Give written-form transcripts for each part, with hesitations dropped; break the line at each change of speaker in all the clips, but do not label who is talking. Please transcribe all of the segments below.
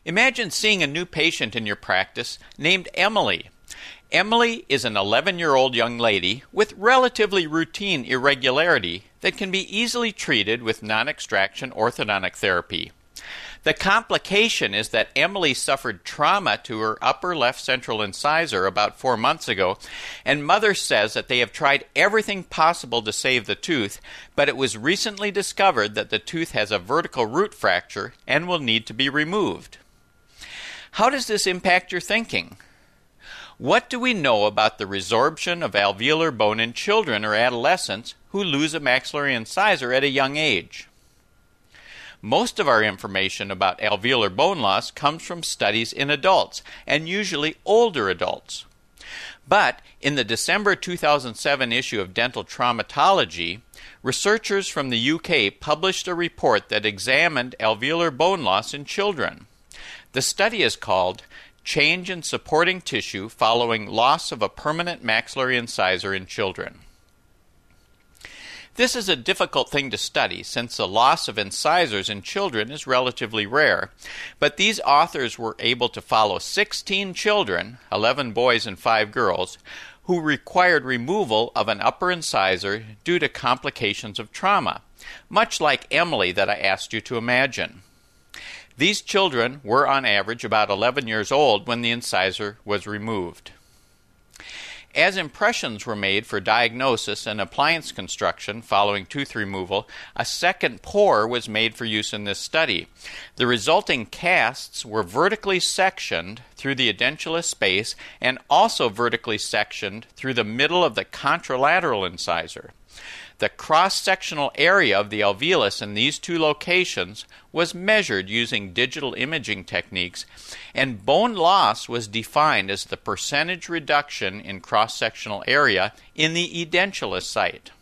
Imagine seeing a new patient in your practice named Emily. Emily is an 11-year-old young lady with relatively routine irregularity that can be easily treated with non-extraction orthodontic therapy. The complication is that Emily suffered trauma to her upper left central incisor about 4 months ago, and mother says that they have tried everything possible to save the tooth, but it was recently discovered that the tooth has a vertical root fracture and will need to be removed. How does this impact your thinking? What do we know about the resorption of alveolar bone in children or adolescents who lose a maxillary incisor at a young age? Most of our information about alveolar bone loss comes from studies in adults, and usually older adults. But in the December 2007 issue of Dental Traumatology, researchers from the UK published a report that examined alveolar bone loss in children. The study is called Change in Supporting Tissue Following Loss of a Permanent Maxillary Incisor in Children. This is a difficult thing to study since the loss of incisors in children is relatively rare, but these authors were able to follow 16 children, 11 boys and 5 girls, who required removal of an upper incisor due to complications of trauma, much like Emily that I asked you to imagine. These children were on average about 11 years old when the incisor was removed. As impressions were made for diagnosis and appliance construction following tooth removal, a second pour was made for use in this study. The resulting casts were vertically sectioned through the edentulous space and also vertically sectioned through the middle of the contralateral incisor. The cross-sectional area of the alveolus in these two locations was measured using digital imaging techniques, and bone loss was defined as the percentage reduction in cross-sectional area in the edentulous site.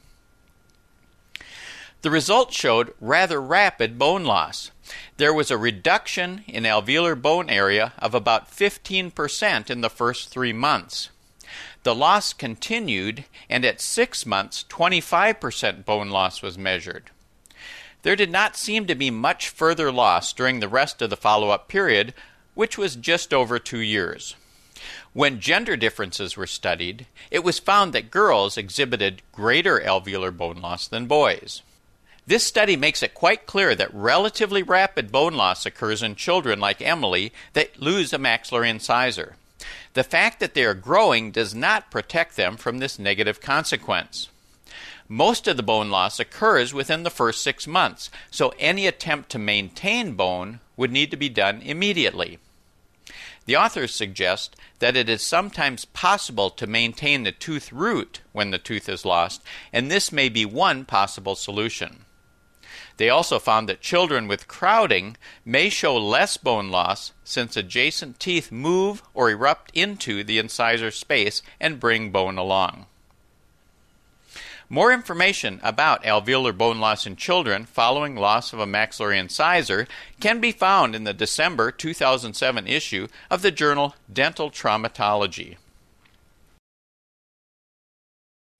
The results showed rather rapid bone loss. There was a reduction in alveolar bone area of about 15% in the first 3 months. The loss continued, and at 6 months, 25% bone loss was measured. There did not seem to be much further loss during the rest of the follow-up period, which was just over 2 years. When gender differences were studied, it was found that girls exhibited greater alveolar bone loss than boys. This study makes it quite clear that relatively rapid bone loss occurs in children like Emily that lose a maxillary incisor. The fact that they are growing does not protect them from this negative consequence. Most of the bone loss occurs within the first 6 months, so any attempt to maintain bone would need to be done immediately. The authors suggest that it is sometimes possible to maintain the tooth root when the tooth is lost, and this may be one possible solution. They also found that children with crowding may show less bone loss since adjacent teeth move or erupt into the incisor space and bring bone along. More information about alveolar bone loss in children following loss of a maxillary incisor can be found in the December 2007 issue of the journal Dental Traumatology.